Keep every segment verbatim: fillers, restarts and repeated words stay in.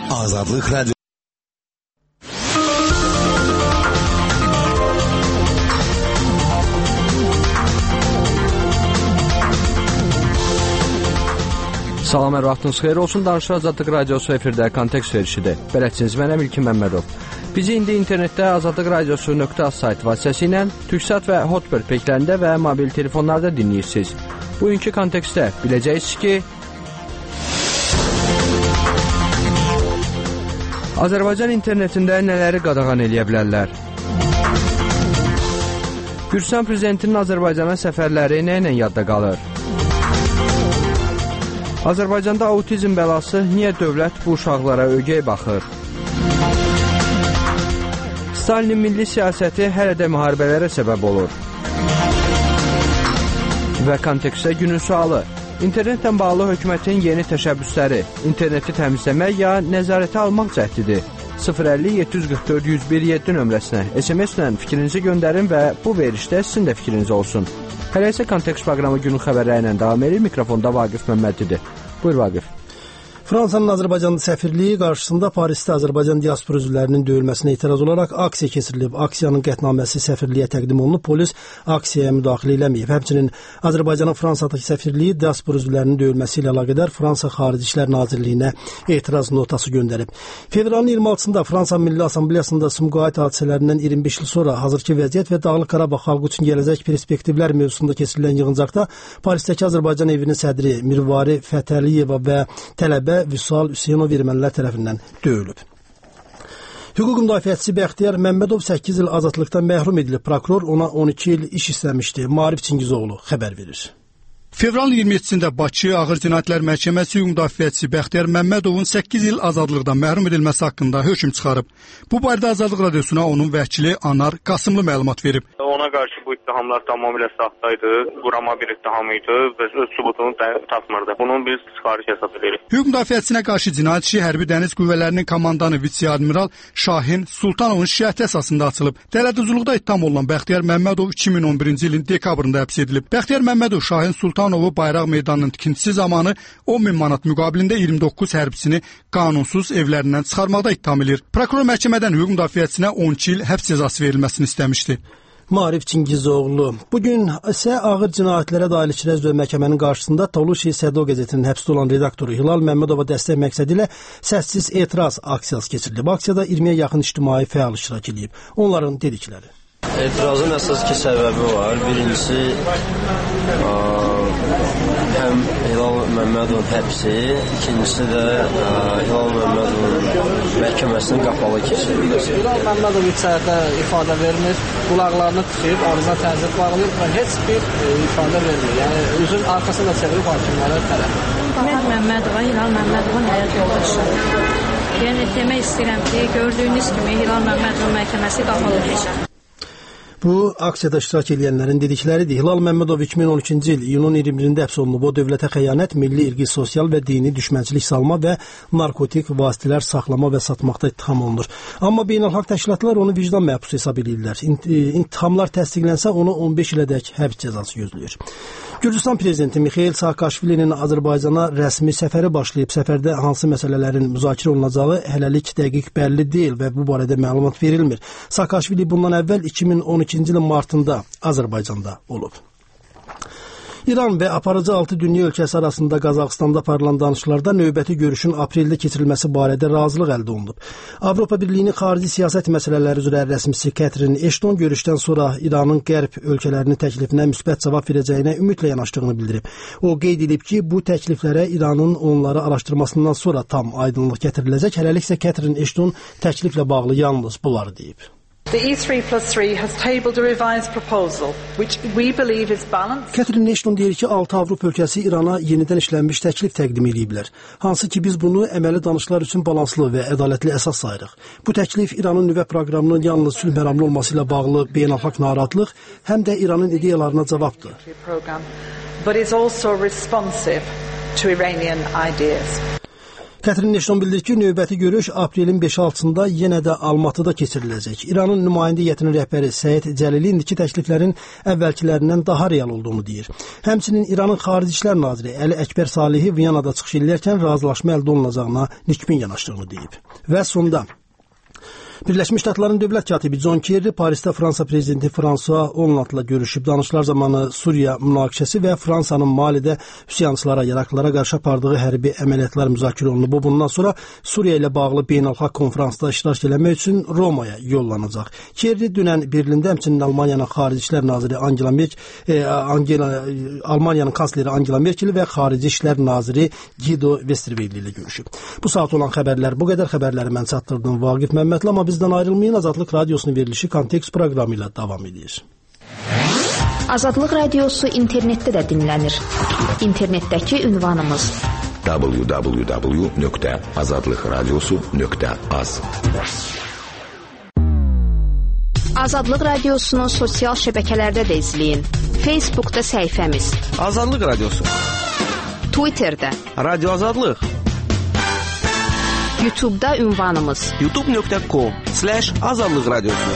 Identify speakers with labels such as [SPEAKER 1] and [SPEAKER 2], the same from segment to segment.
[SPEAKER 1] Azadlık Radyo.
[SPEAKER 2] Salam, hər vaxtınız xeyir olsun. Danışıq Azadlıq Radiosu efirdə kontekst verişidir. Bələdçiniz mənəm İlkin Məmmədov. Bizi indi internetdə azadlıq radiosu nöqtə az sayt vasitəsilə Türksat və Hotbird peykilərində və mobil telefonlarda dinləyirsiniz. Bugünkü kontekstdə biləcəksiniz ki, Azərbaycan internetində nələri qadağan eləyə bilərlər? Gürcüstan prezidentinin Azərbaycana səfərləri nə ilə yadda qalır? Azərbaycanda autizm bəlası niyə dövlət bu uşaqlara ögey baxır? Stalinin milli siyasəti hələ də müharibələrə səbəb olur. Və kontekstdə günün sualı. İnternetlə bağlı hökumətin yeni təşəbbüsləri, interneti təmizləmək ya nəzarətə almaq cəhdidir. sıfır əlli yeddi yüz qırx dörd yüz bir yeddi nömrəsinə S M S-lə fikrinizi göndərin və bu verişdə sizin də fikriniz olsun. Hələ isə kontekst proqramı günün xəbərləri ilə davam edir. Mikrofonda Vaqif Məmmədlidir. Buyur Vaqif.
[SPEAKER 3] Fransanın Azərbaycanda səfirliyi qarşısında Parisdə Azərbaycan diaspor üzvlərinin döyülməsinə etiraz olaraq aksiya keçirilib. Aksiyanın qətnaməsi səfirliyə təqdim olunub, polis aksiyaya müdaxilə eləməyib. Həmçinin Azərbaycanın Fransadakı səfirliyi diaspor üzvlərinin döyülməsi ilə əlaqədar Fransa Xarici İşlər Nazirliyinə etiraz notası göndərib. Fevralın iyirmi altısında Fransa Milli Assambleyasında Sumqayıt hadisələrindən iyirmi beş il sonra hazırki vəziyyət və Dağlıq Qarabağ xalqı üçün gələcək perspektivlər mövzusunda keçirilən yığıncaqda Parisdəki Azərbaycan evinin sədri Mirvari Fətəliyeva və tələbə Vüsal Hüseynov ermənilər tərəfindən döyülüb. Hüquq müdafiəçisi Bəxtiyar Məmmədov səkkiz il azadlıqdan məhrum edilib. Prokuror ona on iki il iş istəmişdi. Maarif Çingizoğlu xəbər verir.
[SPEAKER 4] Fevralın iyirmi yeddisində Bakı Ağır Cinayətlər Məhkəməsi hüquq müdafiəçisi Bəxtiyar Məmmədovun səkkiz il azadlıqdan məhrum edilməsi haqqında hökm çıxarıb. Bu barədə Azadlıq Radiosuna onun vəkili Anar Qasımlı məlumat verib.
[SPEAKER 5] Ona qarşı bu ittihamlar tamamilə saxtaydı, qurama bir ittiham idi və öz sübutunu tapmırdı. Bunun biz çıxarış hesab edirik.
[SPEAKER 4] Hüquq müdafiəçisinə qarşı cinayət işi Hərbi Dəniz Qüvvələrinin komandanı vitse-admiral Şahin Sultanovun şikayəti əsasında açılıb. Dələduzluqda ittiham olunan Bəxtiyar Məmmədov iki min on birinci ilin dekabrında həbs edilib. Bəxtiyar Məmmədov Şahin Sultanovu Bayraq meydanının tikintisi zamanı on min manat müqabilində iyirmi doqquz hərbçisini qanunsuz evlərindən çıxarmaqda ittiham edir. Prokuror məhkəmədən hüquq müdafiəçisinə on iki il həbs cəzası verilməsini istəmişdi.
[SPEAKER 3] Maarif Çingizoğlu. Bugün isə ağır cinayətlərə dair İçki üzrə məhkəmənin qarşısında Toluşi Sədo qəzetinin həbsdə olan redaktoru Hilal Məmmədova dəstək məqsədi ilə səssiz etiraz aksiyası keçirilib. Aksiyada iyirmiyə yaxın ictimai fəal iştirak edib. Onların dedikləri.
[SPEAKER 6] Etirazın əsas ki səbəbi var. Birincisi ə, həm Hilal Məmmədovun həbsi, ikincisi də ə, Hilal Məmmədovun məhkəməsinin qapalı keçirilməsi.
[SPEAKER 7] Hilal Məmmədov içəridə ifadə vermir, qulaqlarını tıxıyıb, ağzına təzyiq bağlayıb və heç bir ə, ifadə vermir. Yəni üzün arxasında çevirib hakimlərə tərəf.
[SPEAKER 8] Mən Məmmədova, Hilal Məmmədovun həyat yoldaşı. Yəni demək istəyirəm ki, gördüyünüz kimi Hilal Məmmədovun məhkəməsi qapalı keçir.
[SPEAKER 3] Bu, aksiyada iştirak edənlərin dedikləridir. Hilal Məmmədov iki min on ikinci il iyunun iyirmi birində həbs olunub. O, dövlətə xəyanət, milli, irqi, sosial və dini düşmənçilik salma və narkotik vasitələr saxlama və satmaqda ittiham olunur. Amma beynəlxalq təşkilatlar onu vicdan məhbusu hesab edirlər. İntihamlar təsdiqlənsə, onu on beş ilədək həbs cəzası gözləyir. Gürcüstan prezidenti Mikhail Saakashvilinin Azərbaycana rəsmi səfəri başlayıb. Səfərdə hansı məsələlərin müzakirə olunacağı hələlik dəqiq bəlli deyil və bu barədə məlumat verilmir. Saakashvili bundan əvvəl iki min on ikinci ilin martında Azərbaycanda olub. İran və aparıcı altı dünya ölkəsi arasında Qazaxıstanda aparılan danışıqlarda növbəti görüşün apreldə keçirilməsi barədə razılıq əldə olunub. Avropa Birliyinin xarici siyasət məsələləri üzrə rəsmisi Catherine Ashton görüşdən sonra İranın qərb ölkələrinin təklifinə müsbət cavab verəcəyinə ümidlə yanaşdığını bildirib. O qeyd edib ki, bu təkliflərə İranın onları araşdırmasından sonra tam aydınlıq gətiriləcək. Hələlik isə Catherine Ashton təkliflə bağlı yalnız bunları deyib.
[SPEAKER 9] The E three plus three has tabled a revised proposal, which we believe is balanced.
[SPEAKER 3] Catherine Ashton deyir ki, altı Avropa ölkəsi İrana yenidən işlənmiş təklif təqdim ediblər. Hansı ki, biz bunu əməli danışıqlar üçün balanslı və ədalətli əsas sayırıq. Bu təklif İranın nüvə proqramının yalnız sülh məramlı olması ilə bağlı beynəlxalq narahatlıq, həm də İranın ideyalarına cavabdır.
[SPEAKER 9] But is also responsive to Iranian ideas.
[SPEAKER 3] Catherine Ashton bildirir ki, növbəti görüş aprelin beş altısında yenə də Almatıda keçiriləcək. İranın nümayəndə heyətinin rəhbəri Səid Cəlili indiki təkliflərin əvvəlkilərindən daha real olduğunu deyir. Həmçinin İranın Xarici İşlər Naziri Əli Əkbər Salihi Viyanada çıxış edərkən razılaşma əldə olunacağına nikbin yanaşdığını deyib. Və sonda Birləşmiş Ştatların dövlət katibi John Kerry Parisdə Fransa prezidenti François Hollandla görüşüb. Danışıqlar zamanı Suriya münaqişəsi və Fransanın Malidə üsyançılara, yaraqlılara qarşı apardığı hərbi əməliyyatlar müzakirə olunub. Bundan sonra Suriya ilə bağlı beynəlxalq konfransda iştirak etmək üçün Romaya yollanacaq. Kerry dünən Berlində həmçinin Almaniyanın Xarici İşlər naziri Angela Merkel, e, Angela, Almaniyanın kansleri Angela Merkel və Xarici İşlər naziri Guido Westerwelle ilə görüşüb. Bu saat olan xəbərlər bu qədər. Xəbərləri mən çatdırdım Vaqif Məmmədli, amma bizdən ayrılmayın. Azadlıq Radiosunun verilişi Kontekst proqramı ilə davam edir.
[SPEAKER 1] Azadlıq Radiosu internetdə də dinlənir. İnternetdəki ünvanımız w w w nöqtə azadlıq radiosu nöqtə az. Azadlıq Radiosunu sosial şəbəkələrdə də izləyin. Facebookda səhifəmiz
[SPEAKER 2] Azadlıq Radiosu,
[SPEAKER 1] Twitterdə
[SPEAKER 2] Radio Azadlıq,
[SPEAKER 1] YouTube'da ünvanımız
[SPEAKER 2] youtube nöqtə com slash azadlıq radiosu.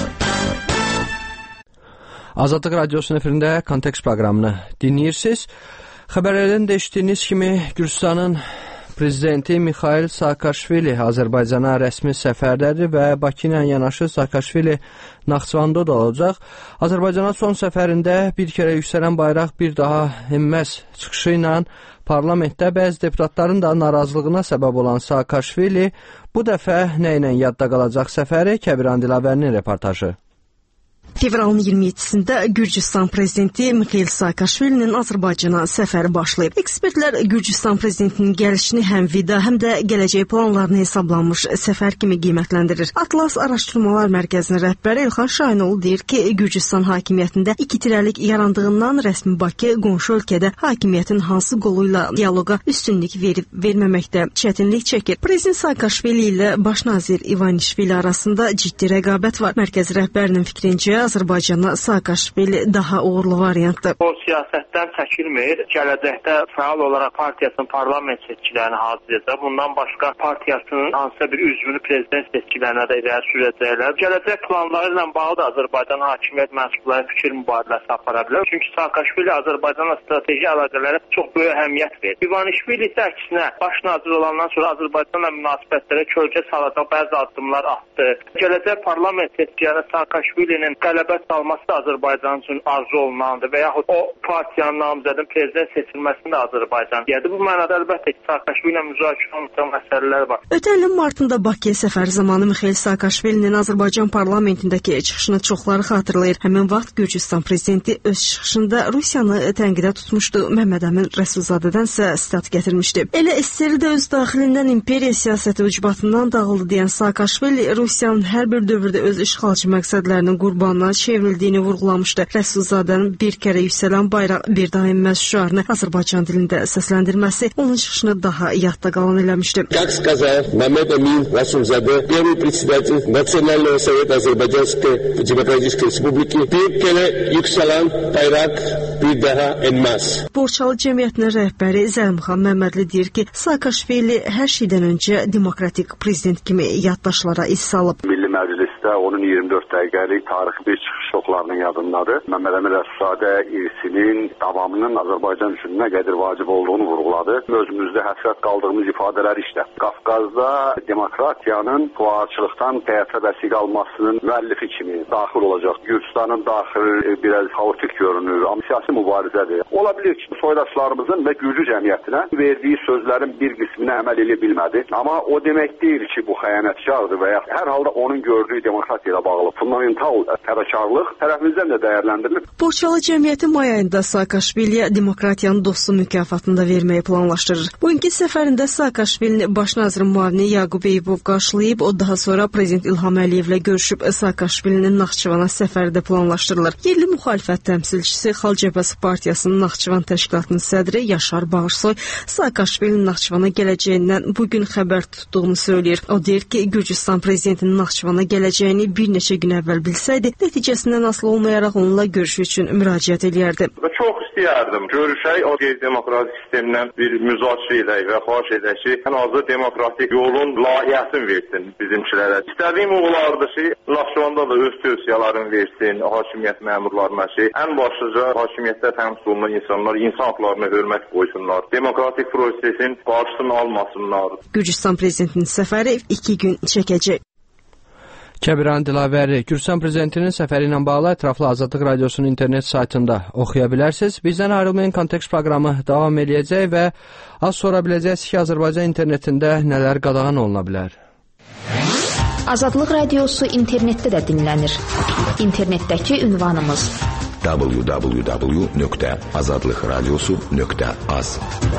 [SPEAKER 2] Azadlıq Radiosunun efirində Kontekst proqramını dinləyirsiniz. Xəbərlərdən də eşitdiyiniz kimi Gürcüstanın prezidenti Mikhail Saakashvili Azərbaycana rəsmi səfərdədir və Bakı ilə yanaşı Saakashvili Naxçıvanda da olacaq. Azərbaycana son səfərində bir kərə yüksələn bayraq bir daha enməz çıxışı ilə parlamentdə bəzi deputatların da narazılığına səbəb olan Saakashvili bu dəfə nə ilə yadda qalacaq səfəri? Kəbiran Dilavərinin reportajı.
[SPEAKER 10] Fevralın iyirmi yeddisində Gürcüstan prezidenti Mikhail Saakashvilinin Azərbaycana səfəri başlayıb. Ekspertlər Gürcüstan prezidentinin gəlişini həm vida, həm də gələcək planlarını hesablanmış səfər kimi qiymətləndirir. Atlas Araşdırmalar Mərkəzinin rəhbəri İlxan Şahinoğlu deyir ki, Gürcüstan hakimiyyətində iki tirəlik yarandığından rəsmi Bakı qonşu ölkədə hakimiyyətin hansı qoluyla dialoqa üstünlük verib verməməkdə çətinlik çəkir. Prezident Saakashvili ilə baş nazir İvanishvili arasında ciddi rəqabət var. Mərkəz rəhbərinin fikrincə Azərbaycana Saakashvili daha uğurlu variantdır.
[SPEAKER 5] O siyasətdən çəkilmir. Gələcəkdə fəal olaraq partiyasının parlament seçkilərini hazırlayacaq. Bundan başqa partiyasının hansısa bir üzvünü prezident seçkilərinə də irəli sürəcəklər. Gələcək planları ilə bağlı da Azərbaycan hakimiyyət mənsubları fikir mübadiləsi apara bilər. Çünki Saakashvili Azərbaycanla strateji əlaqələrə çox böyük əhəmiyyət verir. İvanishvili isə əksinə baş nazir olandan sonra Azərbaycanla münasibətlərə kölgə salacaq bəzi addımlar atdı. Gələcək parlament seçkilərində Saakashvilinin qələbə salması da Azərbaycan üçün arzu olunandır və yaxud o partiyanın namizədinin prezident seçilməsində Azərbaycan deyədir. Bu mənada əlbəttə ki, Saakashvili ilə müzakirə olunacaq məsələlər var.
[SPEAKER 10] Ötən ilin martında Bakıya səfər zamanı Mikhail Saakashvilinin Azərbaycan parlamentindəki çıxışını çoxları xatırlayır. Həmin vaxt Gürcüstan prezidenti öz çıxışında Rusiyanı tənqidə tutmuşdu. Məhəmməd Əmin Rəsulzadədənsə stat gətirmişdi. Elə S S R-də öz daxilindən imperiya siyasəti ucbatından dağıldı deyən Saakashvili Rusiyanın hər bir dövrdə öz işğalçı məqsədlərinin qurbanına çevrildiyini vurğulamışdı. Rəsulzadənin bir kərə yüksələn bayraq bir daha enməz şüarını Azərbaycan dilində səsləndirməsi onun çıxışını daha yadda qalan eləmişdi.
[SPEAKER 11] Как сказал Мehmet Emin Rasulzade, первый председатель Национального совета Азербайджанской Демократической Республики, bir kere yükselen bayrak bir daha enmez.
[SPEAKER 10] Borçalı cəmiyyətinin rəhbəri Zəlmxan Məmmədli deyir ki, Saakashvili hər şeydən öncə demokratik prezident kimi yaddaşlara iz salıb.
[SPEAKER 12] Milli Məclisdə onun iyirmi dörd dəqiqəlik tarixi bir çıxış şoklarının yadındadır. Məhəmməd Əmin Rəsulzadə irsinin davamının Azərbaycan üçün nə qədər vacib olduğunu vurğuladı. Özümüzdə həsrət qaldığımız ifadələr işte. Qafqazda demokratiyanın fuarçılıqdan həyata vəsiq almasının müəllifi kimi daxil olacaq. Gürcüstanın daxili biraz xaotik görünür, amma siyasi mübarizədir. Ola bilir ki, soydaşlarımızın və Gürcü cəmiyyətinə verdiyi sözlərin bir qisminə əməl edə bilmədi. Amma o demək deyil ki, bu xəyanətkardır və ya hər halda onun gördüyü demokratiya ilə bağlı fundamental təvəkkürlük tərəfimizdən də dəyərləndirilib.
[SPEAKER 10] Borçalı cəmiyyəti may ayında Saakashviliyə demokratiyanın dostu mükafatını da verməyi planlaşdırır. Bugünkü səfərində Saakashvilini baş nazir müavini Yaqub Eyübov qarşılayıb, o daha sonra prezident İlham Əliyevlə görüşüb. Saakashvilinin Naxçıvana səfəri də planlaşdırılır. Yerli müxalifət təmsilçisi Xalq Cəbhəsi Partiyasının Naxçıvan təşkilatının sədri Yaşar Bağırsoy Saakashvilinin Naxçıvana gələcəyindən bugün xəbər tutduğunu söyləyir. O deyir ki, Gürcüstan prezidentinin Naxçıvana gələcəyi edəcəyini bir neçə gün əvvəl bilsəydi, nəticəsindən asılı olmayaraq onunla görüş üçün müraciət edərdi.
[SPEAKER 13] Çox istəyərdim. Görüşək, o qeyri-demokratik sistemdən bir müzakirə edək və xahiş edək ki, ən azı demokratik yolun layihəsini versin bizimkilərə. İstədiyim olardı ki, Naxçıvanda da öz tövsiyələrini versin hakimiyyət məmurlarına ki, ən başlıca hakimiyyətdə təmsil olunan insanlar insan haqlarına hörmət qoysunlar. Demokratik prosesin qarşısını almasınlar.
[SPEAKER 10] Gürcüstan prezidentinin səfəri iki gün çəkəcək.
[SPEAKER 2] Kəbiran Dilavəri, Gürcüstan prezidentinin səfəri ilə bağlı ətraflı Azadlıq Radiosunun internet saytında oxuya bilərsiniz. Bizdən ayrılmayın, kontekst proqramı davam edəcək və az sonra biləcəksiniz ki, Azərbaycan internetində nələr qadağan oluna bilər.
[SPEAKER 1] Azadlıq Radiosu internetdə də dinlənir. İnternetdəki ünvanımız
[SPEAKER 14] w w w nöqtə azadlıqradiosu nöqtə az.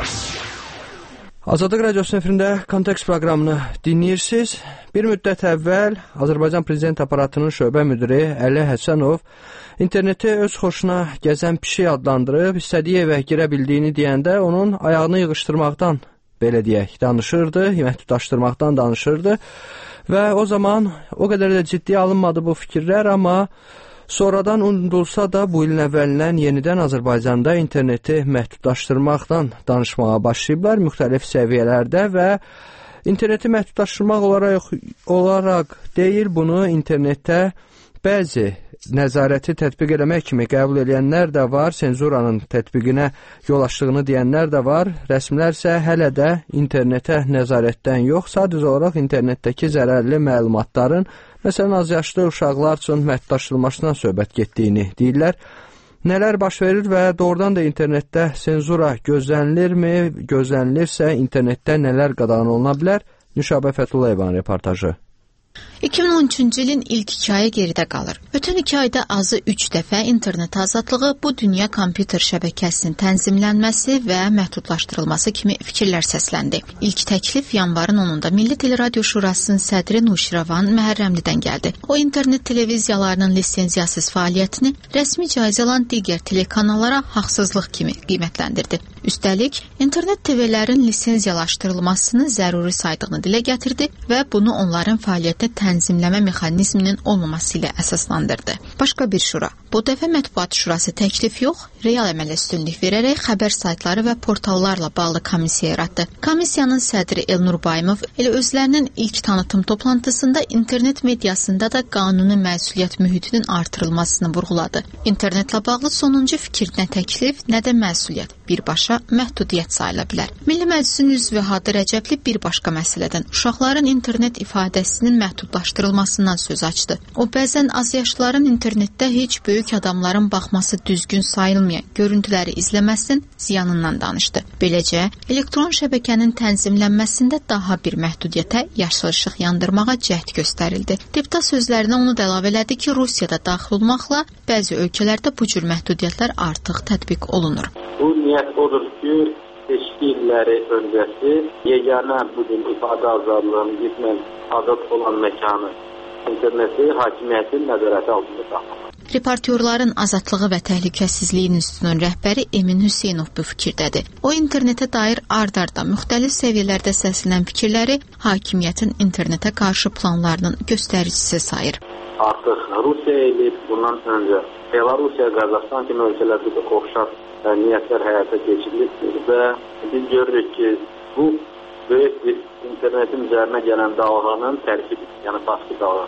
[SPEAKER 2] Azadlıq Radiosunun efirində kontekst proqramını dinləyirsiniz. Bir müddət əvvəl Azərbaycan Prezident Aparatının şöbə müdiri Əli Həsənov interneti öz xoşuna gəzən pişik adlandırıb, istədiyi evə girə bildiyini deyəndə onun ayağını yığışdırmaqdan, belə deyək, danışırdı, məhdudlaşdırmaqdan danışırdı və o zaman o qədər də ciddiyə alınmadı bu fikirlər, amma sonradan unudulsa da bu ilin əvvəlindən yenidən Azərbaycanda interneti məhdudlaşdırmaqdan danışmağa başlayıblar müxtəlif səviyyələrdə və interneti məhdudlaşdırmaq olaraq, olaraq deyil, bunu internetdə bəzi nəzarəti tətbiq eləmək kimi qəbul edənlər də var, senzuranın tətbiqinə yol açdığını deyənlər də var. Rəsmlər isə hələ də internetə nəzarətdən yox, sadəcə olaraq internetdəki zərərli məlumatların, məsələn, az yaşlı uşaqlar üçün məhdudlaşdırılmasından söhbət getdiyini deyirlər. Nələr baş verir və doğrudan da internetdə senzura gözlənilirmi? Gözlənilirsə, internetdə nələr qadağan oluna bilər? Nüşabə Fəthullayevanın reportajı.
[SPEAKER 15] iki min on üçüncü ilin ilk iki ayı geridə qalır. Ötən iki ayda azı üç dəfə internet azadlığı bu dünya kompüter şəbəkəsinin tənzimlənməsi və məhdudlaşdırılması kimi fikirlər səsləndi. İlk təklif yanvarın onunda Milli Teleradio Şurasının sədri Nuşiravan Məhərrəmlidən gəldi. O, internet televiziyalarının lisenziyasız fəaliyyətini rəsmi caizə alan digər telekanallara haqsızlıq kimi qiymətləndirdi. Üstəlik, internet T V-lərin lisenziyalaşdırılmasını zəruri saydığını dilə gətirdi və bunu onların fəaliyyətə tənzimləmə mexanizminin olmaması ilə əsaslandırdı. Başqa bir şura, bu dəfə Mətbuat Şurası təklif yox, real əmələ üstünlük verərək xəbər saytları və portallarla bağlı komissiya yaratdı. Komissiyanın sədri Elnur Bayımov elə özlərinin ilk tanıtım toplantısında internet mediasında da qanuni məsuliyyət mühitinin artırılmasını vurğuladı. İnternetlə bağlı sonuncu fikir nə təklif, nə də məsuliyyət birbaşa məhdudiyyət sayıla bilər. Milli Məclisin üzvü Hadi Rəcəbli bir başqa məsələdən uşaqların internet ifadəsinin məhdudlaşdırılmasından söz açdı. O, bəzən azyaşlıların internetdə heç böyük adamların baxması düzgün sayılmayan görüntüləri izləməsinin ziyanından danışdı. Beləcə, elektron şəbəkənin tənzimlənməsində daha bir məhdudiyyətə, yaşıl işıq yandırmağa cəhd göstərildi. Deputat sözlərinə onu da əlavə elədi ki, Rusiyada daxil olmaqla bəzi ölkələrdə bu cür məhdudiyyətlər artıq tətbiq olunur.
[SPEAKER 16] Bu niyyət odur ki, seçki illəri öncəsi yeganə bugün ifadə azadlığının qismən azad olan məkanı interneti hakimiyyətin nəzarəti altında saxlamaq.
[SPEAKER 15] Reportyorların azadlığı və təhlükəsizliyi institutunun rəhbəri Emin Hüseynov bu fikirdədir. O, internetə dair ard-arda müxtəlif səviyyələrdə səslənən fikirləri hakimiyyətin internetə qarşı planlarının göstəricisi sayır.
[SPEAKER 16] Artıq Rusiya ilə bundan öncə Belarusiya, Qazaxstan kimi ölkələrdə də oxşar niyyətlər həyata keçirilib və biz görürük ki, bu böyük bir internetin üzərinə gələn dalğanın tərkibi, yəni baskı dalğanı.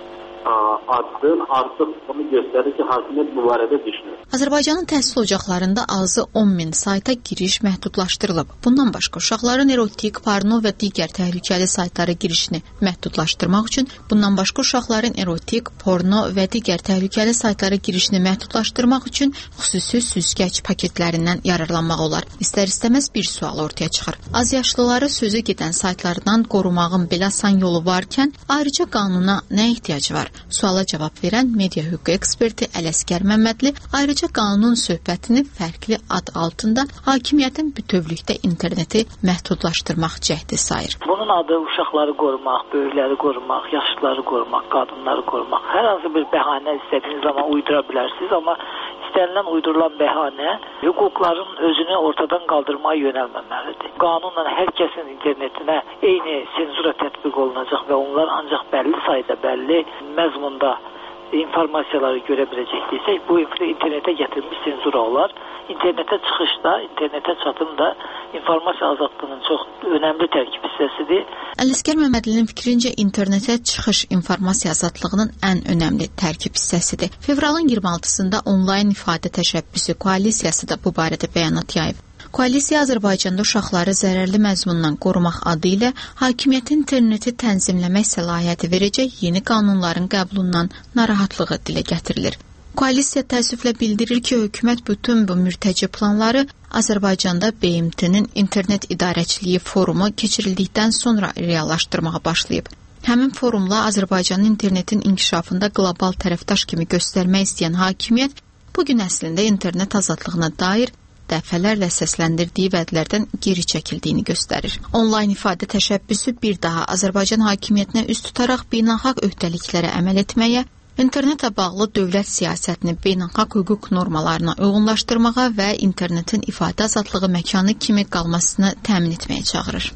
[SPEAKER 16] Addım artıq bunu göstərir ki, hakimiyyət bu barədə düşünür.
[SPEAKER 15] Azərbaycanın təhsil ocaqlarında azı on min sayta giriş məhdudlaşdırılıb. Bundan başqa uşaqların erotik, porno və digər təhlükəli saytlara girişini məhdudlaşdırmaq üçün, bundan başqa uşaqların erotik, porno və digər təhlükəli saytlara girişini məhdudlaşdırmaq üçün xüsusi süzgəc paketlərindən yararlanmaq olar. İstər-istəməz bir sual ortaya çıxır. Az yaşlıları sözü gedən saytlardan qorumağın belə asan yolu varkən, ayrıca qanuna nə ehtiyac var? Suala cavab verən media hüququ eksperti Ələsgər Məmmədli ayrıca qanunun söhbətini fərqli ad altında hakimiyyətin bütövlükdə interneti məhdudlaşdırmaq cəhdi sayır.
[SPEAKER 17] Bunun adı uşaqları qorumaq, böyükləri qorumaq, yaşlıları qorumaq, qadınları qorumaq. Hər hansı bir bəhanə istədiyiniz zaman uydura bilərsiniz, amma istənilən uydurulan bəhanə hüquqların özünü ortadan qaldırmaya yönəlməməlidir. Qanunla hər kəsin internetinə eyni senzura tətbiq olunacaq və onlar ancaq bəlli sayda, bəlli məzmunda informasiyaları görə biləcəkdirsə, bu internetə gətirilmiş senzura olar. İnternetə çıxışda, internetə çatımda informasiya azadlığının çox önəmli tərkib hissəsidir.
[SPEAKER 15] Ələsgər Məmmədlinin fikrincə internetə çıxış informasiya azadlığının ən önəmli tərkib hissəsidir. Fevralın iyirmi altısında onlayn ifadə təşəbbüsü koalisiyası da bu barədə bəyanat yayıb. Koalisiya Azərbaycanda uşaqları zərərli məzmundan qorumaq adı ilə hakimiyyətin interneti tənzimləmək səlahiyyəti verəcək yeni qanunların qəbulundan narahatlığı dilə gətirilir. Koalisiya təəssüflə bildirir ki, hökumət bütün bu mürtəci planları Azərbaycanda B M T-nin internet idarəçiliyi forumu keçirildikdən sonra reallaşdırmağa başlayıb. Həmin forumla Azərbaycanın internetin inkişafında qlobal tərəfdaş kimi göstərmək istəyən hakimiyyət bu gün əslində internet azadlığına dair dəfələrlə səsləndirdiyi vədlərdən geri çəkildiyini göstərir. Onlayn ifadə təşəbbüsü bir daha Azərbaycan hakimiyyətinə üst tutaraq beynəlxalq öhdəliklərə əməl etməyə, internetə bağlı dövlət siyasətini beynəlxalq hüquq normalarına uyğunlaşdırmağa və internetin ifadə azadlığı məkanı kimi qalmasını təmin etməyə çağırır.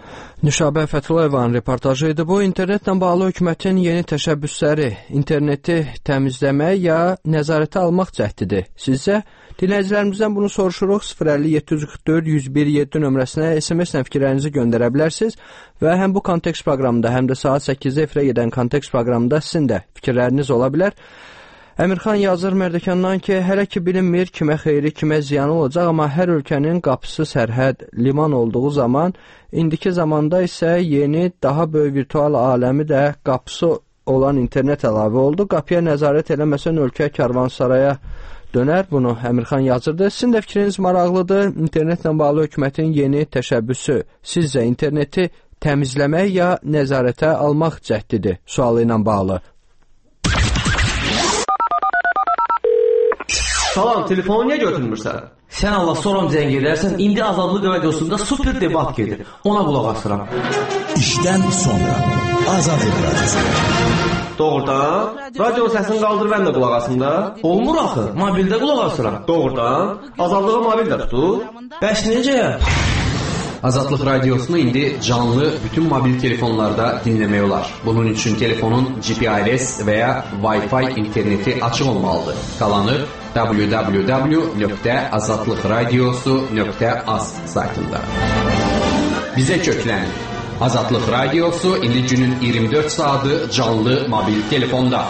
[SPEAKER 2] Nüşabə Fəthullayevanın reportajı idi bu. İnternetlə bağlı hökumətin yeni təşəbbüsləri interneti təmizləmək ya nəzarətə almaq cəhdidir. Sizcə? Dinləyicilərimizdən bunu soruşuruq. sıfır əlli yeddi yüz qırx dörd yüz bir yeddi nömrəsinə S M S-lə fikirlərinizi göndərə bilərsiniz və həm bu kontekst proqramında, həm də saat səkkizdə efirə gedən kontekst proqramında sizin də fikirləriniz ola bilər. Əmirxan yazır Mərdəkandan ki, hələ ki bilinmir kimə xeyri, kimə ziyanı olacaq, amma hər ölkənin qapısı sərhəd, liman olduğu zaman, indiki zamanda isə yeni, daha böyük virtual aləmi də qapısı olan internet əlavə oldu. Qapıya nəzarət eləməsən ölkə karvansaraya dönər. Bunu Əmirxan yazırdı. Sizin də fikriniz maraqlıdır. İnternetlə bağlı hökumətin yeni təşəbbüsü sizcə interneti təmizləmək ya nəzarətə almaq cəhdidir sualı ilə bağlı.
[SPEAKER 18] Salam, telefonu niyə götürmürsən? Sən Allah soram zəng edərsən, indi Azadlıq radiosunda super debat gedir. Ona qulaq asıram.
[SPEAKER 19] İşdən sonra Azadlıq radiosu.
[SPEAKER 18] Doğrudan? Radio səsini qaldır, mən də qulaq asım da. Olmur axı, mobildə qulaq asıram. Doğrudan? Azadlığı mobildə tutur. Bəs necə?
[SPEAKER 20] Azadlıq radiosunu indi canlı bütün mobil telefonlarda dinləmək olar. Bunun üçün telefonun G P R S və ya Wi-Fi interneti açıq olmalıdır. Qalanı w w w nöqtə azadlıq radiosu nöqtə az saytında. Bizə köklənin. Azadlıq radiosu indi günün iyirmi dörd saatı canlı mobil telefonda.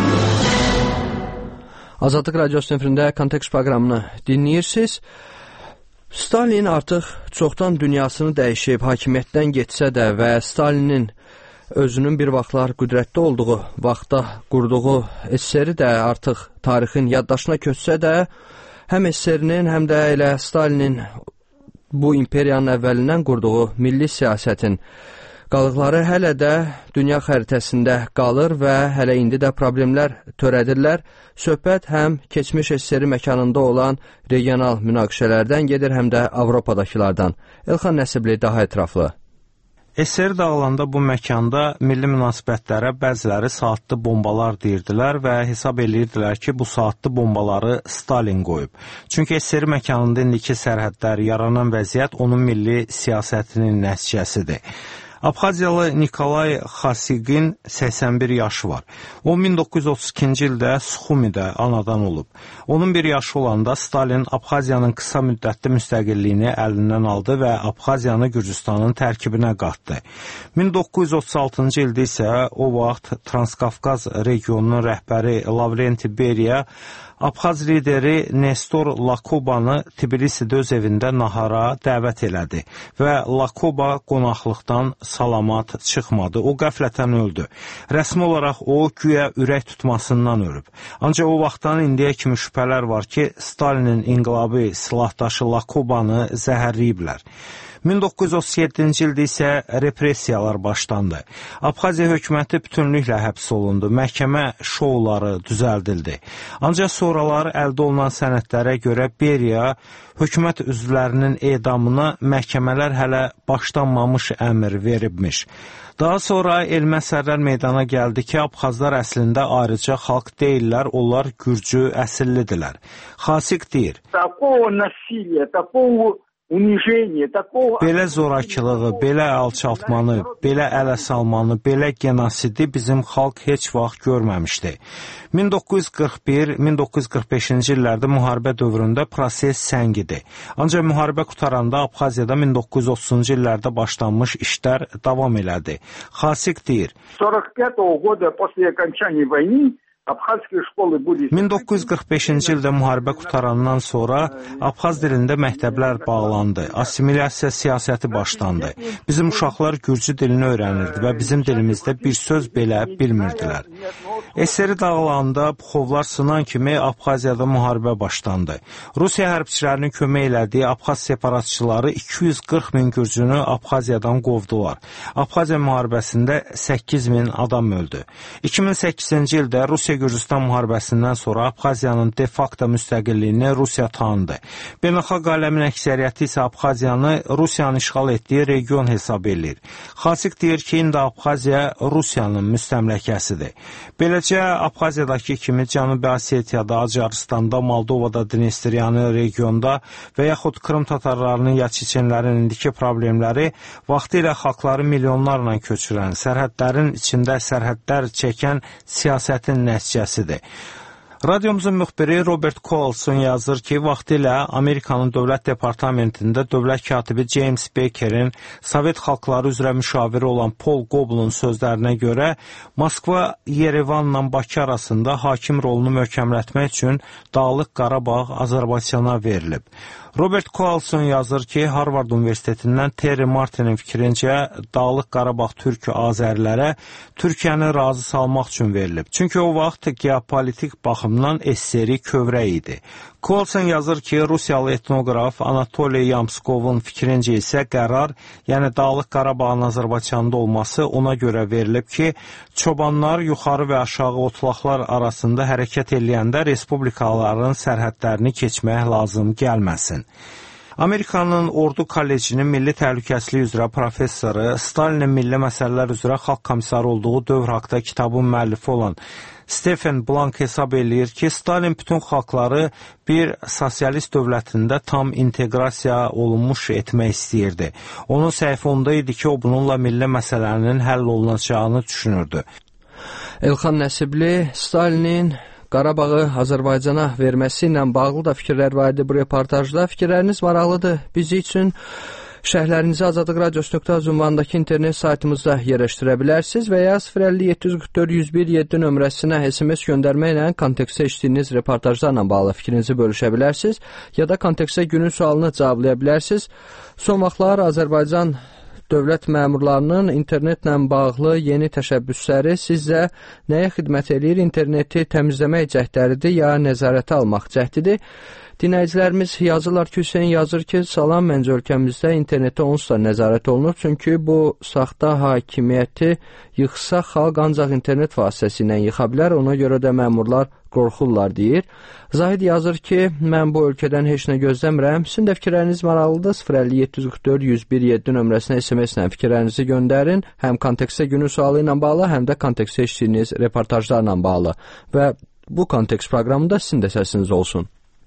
[SPEAKER 2] Azadlıq radiosunun efirində kontekst proqramını dinləyirsiniz. Stalin artıq çoxdan dünyasını dəyişib, hakimiyyətdən getsə də və Stalinin özünün bir vaxtlar qüdrətli olduğu vaxtda qurduğu S S R-i də artıq tarixin yaddaşına köçsə də, həm S S R-nin, həm də elə Stalinin bu imperiyanın əvvəlindən qurduğu milli siyasətin qalıqları hələ də dünya xəritəsində qalır və hələ indi də problemlər törədirlər. Söhbət həm keçmiş S S R məkanında olan regional münaqişələrdən gedir, həm də Avropadakılardan. Elxan Nəsibli daha ətraflı.
[SPEAKER 21] S S R dağılanda bu məkanda milli münasibətlərə bəziləri saatlı bombalar deyirdilər və hesab edirdilər ki, bu saatlı bombaları Stalin qoyub. Çünki S S R məkanında indiki sərhədlər, yaranan vəziyyət onun milli siyasətinin nəticəsidir. Abxaziyalı Nikolay Xasigin səksən bir yaşı var. O, min doqquz yüz otuz ikinci ildə Suxumidə anadan olub. Onun bir yaşı olanda Stalin Abxaziyanın qısa müddətli müstəqilliyini əlindən aldı və Abxaziyanı Gürcüstanın tərkibinə qatdı. min doqquz yüz otuz altıncı ildə isə o vaxt Transkafqaz regionunun rəhbəri Lavrenti Beriya Abxaz lideri Nestor Lakobanı Tbilisidə öz evində nahara dəvət elədi və Lakoba qonaqlıqdan salamat çıxmadı. O qəflətən öldü. Rəsmi olaraq o güya ürək tutmasından ölüb. Ancaq o vaxtdan indiyə kimi şübhələr var ki, Stalinin inqilabı silahdaşı Lakobanı zəhərləyiblər. min doqquz yüz otuz yeddinci ildə isə repressiyalar başlandı. Abxaziya hökuməti bütünlüklə həbs olundu, məhkəmə şouları düzəldildi. Ancaq sonralar əldə olunan sənədlərə görə Beriya hökumət üzvlərinin edamına məhkəmələr hələ başlanmamış əmr veribmiş. Daha sonra elmi əsərlər meydana gəldi ki, Abxazlar əslində ayrıca xalq deyirlər, onlar gürcü əsillidirlər. Xasik deyir, belə zorakılığı, belə alçaltmanı, belə ələ salmanı, belə genosidi bizim xalq heç vaxt görməmişdi. min doqquz yüz qırx bir min doqquz yüz qırx beşinci illərdə müharibə dövründə proses səngidi. Ancaq müharibə qutaranda Abxaziyada min doqquz yüz otuzuncu illərdə başlanmış işlər davam elədi. Xasik deyir, min doqquz yüz qırx beşinci ildə müharibə qutarandan sonra Abxaz dilində məktəblər bağlandı, assimilyasiya siyasəti başlandı. Bizim uşaqlar gürcü dilini öyrənirdi və bizim dilimizdə bir söz belə bilmirdilər. S S R dağılanda Puxovlar sınan kimi Abxaziyada müharibə başlandı. Rusiya hərbçilərinin kömək elədiyi Abxaz separatçıları iki yüz qırx min gürcünü Abxaziyadan qovdular. Abxaziya müharibəsində səkkiz min adam öldü. iki min səkkizinci ildə Rusiya Gürcüstan müharibəsindən sonra Abxaziyanın de facto müstəqilliyini Rusiya tanıdı. Beynəlxalq aləmin əksəriyyəti isə Abxaziyanı Rusiyanın işğal etdiyi region hesab edir. Xasik deyir ki, indi Abxaziya Rusiyanın müstəmləkəsidir. Beləcə, Abxaziyadakı kimi Cənubi Osetiyada, Acaristanda, Moldovada, Dnestriyanı regionda və yaxud Krım tatarlarının ya çeçenlərin indiki problemləri vaxtilə xalqları milyonlarla köçürən, sərhədlərin içində sərhədlər çəkən siyasətin nəticəsidir. Radiomuzun müxbiri Robert Colson yazır ki, vaxtilə Amerikanın Dövlət Departamentində dövlət katibi James Baker'in Sovet xalqları üzrə müşaviri olan Paul Goblin sözlərinə görə Moskva Yerevanla Bakı arasında hakim rolunu möhkəmlətmək üçün Dağlıq Qarabağ Azərbaycana verilib. Robert Colson yazır ki, Harvard Universitetindən Terry Martin'in fikrincə Dağlıq Qarabağ türk azərilərə Türkiyəni razı salmaq üçün verilib. Çünki o vaxt geopolitik baxımdan S S R kövrək idi. Colson yazır ki, Rusiyalı etnoqraf Anatoliy Yamskovun fikrincə isə qərar, yəni Dağlıq Qarabağın Azərbaycanda olması ona görə verilib ki, çobanlar yuxarı və aşağı otlaqlar arasında hərəkət eləyəndə respublikaların sərhədlərini keçmək lazım gəlməsin. Amerikanın Ordu Kollecinin Milli Təhlükəsizlik üzrə professoru, Stalinin milli məsələlər üzrə xalq komissarı olduğu dövr haqda kitabın müəllifi olan Stephen Blank hesab eləyir ki, Stalin bütün xalqları bir sosialist dövlətində tam inteqrasiya olunmuş etmək istəyirdi. Onun səhvi onda idi ki, o bununla milli məsələnin həll olunacağını düşünürdü. Elxan Nəsibli, Stalinin Qarabağı Azərbaycana verməsi ilə bağlı da fikirlər var idi bu reportajda. Fikirləriniz maraqlıdır. Bizi üçün şərhlərinizi azadlıq radiosu nöqtə az ünvanındakı internet saytımızda yerləşdirə bilərsiniz və ya sıfır əlli yeddi yüz qırx dörd yüz bir yeddi nömrəsinə S M S göndərməklə kontekstə eşitdiyiniz reportajlarla bağlı fikrinizi bölüşə bilərsiniz ya da kontekstə günün sualını cavablaya bilərsiniz. Son vaxtlar Azərbaycan dövlət məmurlarının internetlə bağlı yeni təşəbbüsləri sizcə nəyə xidmət edir? İnterneti təmizləmək cəhdləridir ya nəzarətə almaq cəhdidir? Dinləyicilərimiz yazırlar ki, Hüseyin yazır ki, salam, məncə ölkəmizdə internetə onsuz da nəzarət olunur, çünki bu saxta hakimiyyəti yıxsa xalq ancaq internet vasitəsilə yıxa bilər, ona görə də məmurlar qorxurlar deyir. Zahid yazır ki, mən bu ölkədən heç nə gözləmirəm. Sizin də fikirləriniz maraqlıdır. sıfır əlli yeddi yüz qırx dörd yüz bir yeddi nömrəsinə S M S ilə fikirlərinizi göndərin. Həm kontekstə günün sualı ilə bağlı, həm də kontekstə eşitdiyiniz reportajlarla bağlı. Və bu kontekst proqramında sizin də səsiniz olsun.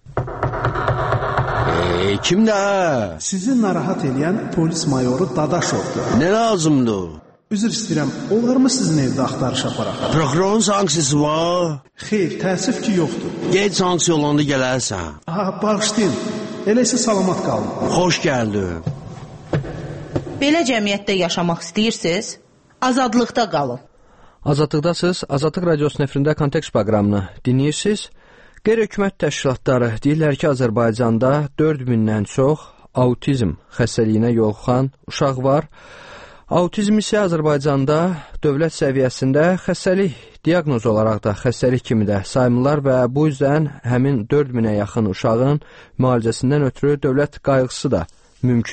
[SPEAKER 4] Eee, kimdə?
[SPEAKER 22] Sizi narahat edən polis mayoru Dadaşovdur.
[SPEAKER 4] Nə lazımdır?
[SPEAKER 22] Üzr istəyirəm, olar mı sizin evdə axtarış aparaq?
[SPEAKER 4] Prokurorun sanksiyası var?
[SPEAKER 22] Xeyr, təəssüf ki, yoxdur.
[SPEAKER 4] Gec sanksiya olanda gələrsən.
[SPEAKER 22] Aha, bağışlayın. Elə isə salamat qalın.
[SPEAKER 4] Xoş gəldin.
[SPEAKER 23] Belə cəmiyyətdə yaşamaq istəyirsiniz? Azadlıqda qalın.
[SPEAKER 21] Azadlıqdasınız. Azadlıq radiosunun efirində kontekst proqramını dinləyirsiniz. Qeyri-hökumət təşkilatları deyirlər ki, Azərbaycanda dörd mindən çox autizm xəstəliyinə yoluxan uşaq var. Autizm isə Azərbaycanda dövlət səviyyəsində xəstəlik diaqnoz olaraq da xəstəlik kimi də saymırlar və bu yüzden həmin dörd minə yaxın uşağın müalicəsindən ötürü dövlət qayğısı da mümkün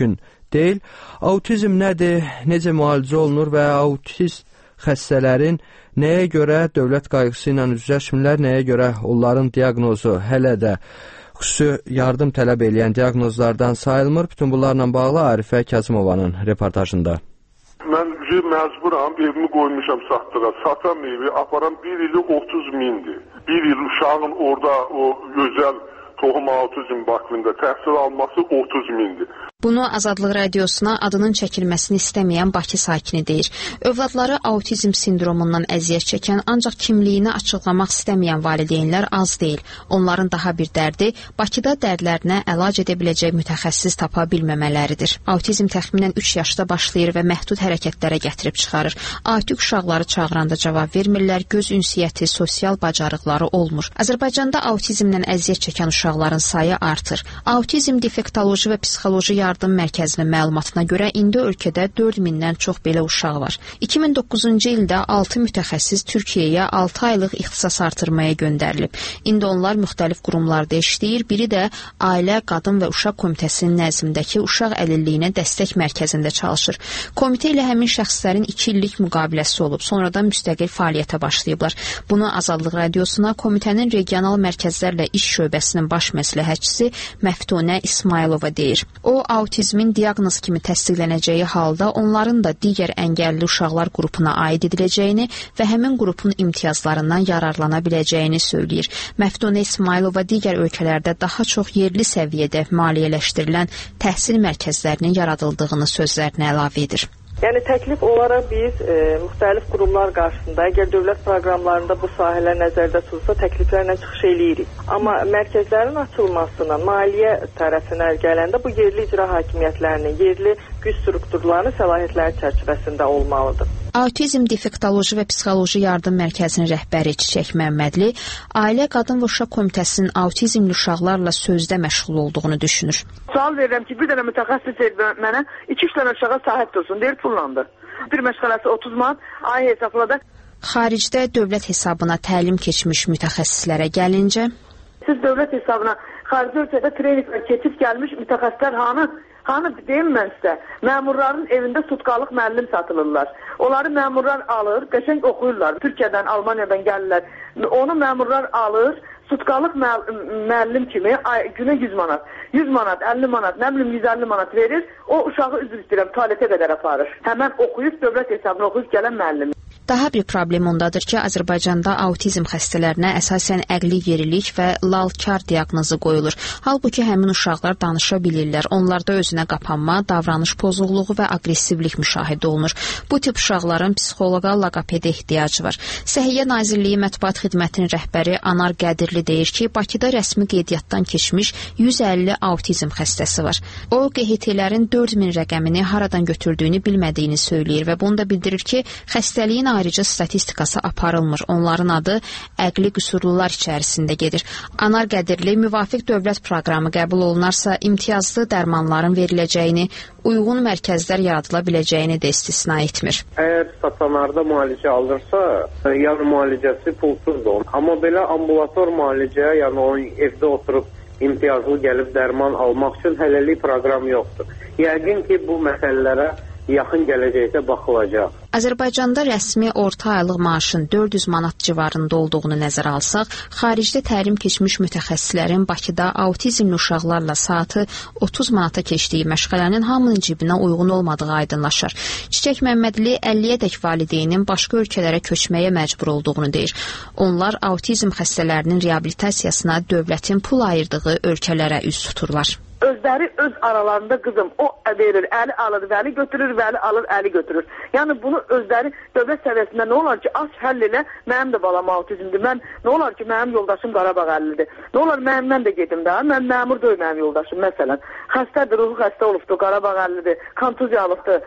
[SPEAKER 2] deyil. Autizm nədir, necə müalicə olunur və autist xəstələrin nəyə görə dövlət qayğısı ilə üzləşmirlər, nəyə görə onların diaqnozu hələ də xüsusi yardım tələb edən diaqnozlardan sayılmır. Bütün bunlarla bağlı Arifə Kazımovanın reportajında.
[SPEAKER 6] Mən məcburam, evimi qoymuşam satdığa. Satan evi aparan bir ili otuz mindir. Bir il uşağın orada o özəl toxum autizm bakvində təhsil alması otuz mindir.
[SPEAKER 1] Bunu Azadlıq Radiosuna adının çəkilməsini istəməyən Bakı sakini deyir. Övladları autizm sindromundan əziyyət çəkən, ancaq kimliyini açıqlamaq istəməyən valideynlər az deyil. Onların daha bir dərdi Bakıda dərdlərinə əlac edə biləcək mütəxəssis tapa bilməmələridir. Autizm təxminən üç yaşda başlayır və məhdud hərəkətlərə gətirib çıxarır. Atiq uşaqları çağıranda cavab vermirlər, göz ünsiyyəti, sosial bacarıqları olmur. Azərbaycanda autizmlə əziyyət çəkən uşaqların sayı artır. Autizm defektoloji və psixoloji yardım mərkəzinin məlumatına görə indi ölkədə dörd mindən çox belə uşaq var. iki min doqquzuncu ildə altı mütəxəssis Türkiyəyə altı aylıq ixtisas artırmaya göndərilib. İndi onlar müxtəlif qurumlarda işləyir. Biri də Ailə, Qadın və Uşaq Komitəsinin nəzdindəki Uşaq Əlilliyinə Dəstək Mərkəzində çalışır. Komitə ilə həmin şəxslərin iki illik müqaviləsi olub, sonradan müstəqil fəaliyyətə başlayıblar. Bunu Azadlıq Radiosuna komitənin regional mərkəzlərlə iş şöbəsinin baş məsləhətçisi Məftunə İsmailova deyir. O, autizmin diaqnoz kimi təsdiqlənəcəyi halda onların da digər əngəlli uşaqlar qrupuna aid ediləcəyini və həmin qrupun imtiyazlarından yararlana biləcəyini söyləyir. Məftunə İsmailova digər ölkələrdə daha çox yerli səviyyədə maliyyələşdirilən təhsil mərkəzlərinin yaradıldığını sözlərinə əlavə edir.
[SPEAKER 7] Yəni təklif olaraq biz e, müxtəlif qurumlar qarşısında, əgər dövlət proqramlarında bu sahələr nəzərdə tutulsa, təkliflərlə çıxış eləyirik. Amma mərkəzlərin açılmasına, maliyyə tərəfinə gələndə bu yerli icra hakimiyyətlərinin, yerli güc strukturlarının səlahiyyətləri çərçivəsində olmalıdır.
[SPEAKER 1] Autizm defektoloji və psixoloji yardım mərkəzinin rəhbəri Çiçək Məmmədli Ailə, Qadın və Uşaq Komitəsinin autizmli uşaqlarla sözdə məşğul olduğunu düşünür.
[SPEAKER 8] Sual verirəm ki, bir dənə mütəxəssis verir mənə, iki-üç dənə uşağa sahib dursun, deyir pullandır. Bir məşğələsi otuz manat, ay hesabladı.
[SPEAKER 1] Xaricdə dövlət hesabına təlim keçmiş mütəxəssislərə gəlincə,
[SPEAKER 8] siz dövlət hesabına xarici ölkədə treninqlər keçib gəlmiş mütəxəssislər hanı? Hanı deyim mən sizə, məmurların evində sutkalıq müəllim satılırlar. Onları məmurlar alır, qəşəng oxuyurlar. Türkiyədən, Almaniyadan gəlirlər. Onu məmurlar alır, sutkalıq müəllim kimi ay, günə yüz manat, yüz manat, əlli manat, nə bilim yüz əlli manat verir. O uşağı üzr istəyirəm, tualetə qədər aparır. Həmən oxuyub, dövlət hesabına oxuyub gələn müəllim.
[SPEAKER 1] Daha bir problem ondadır ki, Azərbaycanda autizm xəstələrinə əsasən əqli yerilik və lalkar diaqnozu qoyulur. Halbuki həmin uşaqlar danışa bilirlər. Onlarda özünə qapanma, davranış pozğunluğu və aqressivlik müşahidə olunur. Bu tip uşaqların psixoloqa, loqopedə ehtiyacı var. Səhiyyə Nazirliyi Mətbuat Xidmətinin rəhbəri Anar Qədirli deyir ki, Bakıda rəsmi qeydiyyatdan keçmiş yüz əlli autizm xəstəsi var. O, Q H T-lərin dörd min rəqəmini haradan götürdüyünü bilmədiyini söyləyir və bunu da bildirir ki, xəstəliyin ayrıca statistikası aparılmır. Onların adı əqli qüsurlular içərisində gedir. Anar Qədirli müvafiq dövlət proqramı qəbul olunarsa, imtiyazlı dərmanların veriləcəyini, uyğun mərkəzlər yaradıla biləcəyini də istisna etmir.
[SPEAKER 24] Əgər stasionarda müalicə alırsa, yəni müalicəsi pulsuzdur. Amma belə ambulator müalicə, yəni o evdə oturub imtiyazlı gəlib dərman almaq üçün hələlik proqram yoxdur. Yəqin ki, bu məsələlərə yaxın gələcəkdə baxılacaq.
[SPEAKER 1] Azərbaycanda rəsmi orta aylıq maaşın dörd yüz manat civarında olduğunu nəzərə alsaq, xaricdə təlim keçmiş mütəxəssislərin Bakıda autizmli uşaqlarla saatı otuz manata keçdiyi məşğələnin hamının cibinə uyğun olmadığı aydınlaşır. Çiçək Məmmədli əlliyə dək valideynin başqa ölkələrə köçməyə məcbur olduğunu deyir. Onlar autizm xəstələrinin reabilitasiyasına dövlətin pul ayırdığı ölkələrə üz tuturlar.
[SPEAKER 8] Özləri öz aralarında qızım o verir, əli alır, vəli götürür, vəli alır, əli götürür. Yəni bunu özləri dövlət səviyyəsində nə olar ki, aç həll elə, mənim də balam autizmdir. Mən nə olar ki, mənim yoldaşım Qarabağ əllidir. Nə olar mənim mən də gedim də, mən məmur deyil mənim yoldaşım məsələn. Xəstədir, ruhu xəstə olubdur, Qarabağ əllidir, kontuziyalıqdır.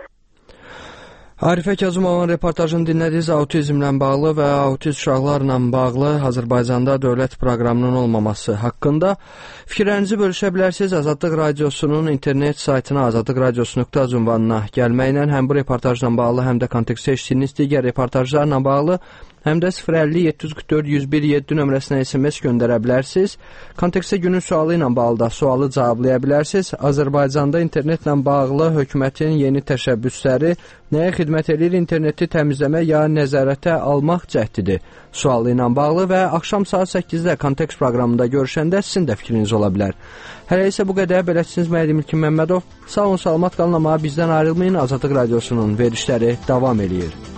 [SPEAKER 2] Arifə Kazımovanın reportajını dinlədiniz. Autizmlə bağlı və autist uşaqlarla bağlı Azərbaycanda dövlət proqramının olmaması haqqında fikirlərinizi bölüşə bilərsiniz. Azadlıq Radiosunun internet saytına azadlıq radiosu nöqtə az ünvanına gəlməklə həm bu reportajla bağlı, həm də kontekstdə eşitdiyiniz digər reportajlarla bağlı həm də sıfır əlli yeddi yüz qırx dörd yüz bir yeddi nömrəsinə S M S göndərə bilərsiniz. Kontekstə günün sualı ilə bağlı da sualı cavablaya bilərsiniz. Azərbaycanda internetlə bağlı hökumətin yeni təşəbbüsləri nəyə xidmət edir? İnterneti təmizləmək ya nəzarətə almaq cəhdidir? Sualı ilə bağlı və axşam saat səkkizdə Kontekst proqramında görüşəndə sizin də fikriniz ola bilər. Hələ isə bu qədər. Beləsiniz mənim İlkin Məmmədov. Sağ olun, salamat qalın, amma bizdən ayrılmayın. Azadlıq Radiosunun verişləri davam edir.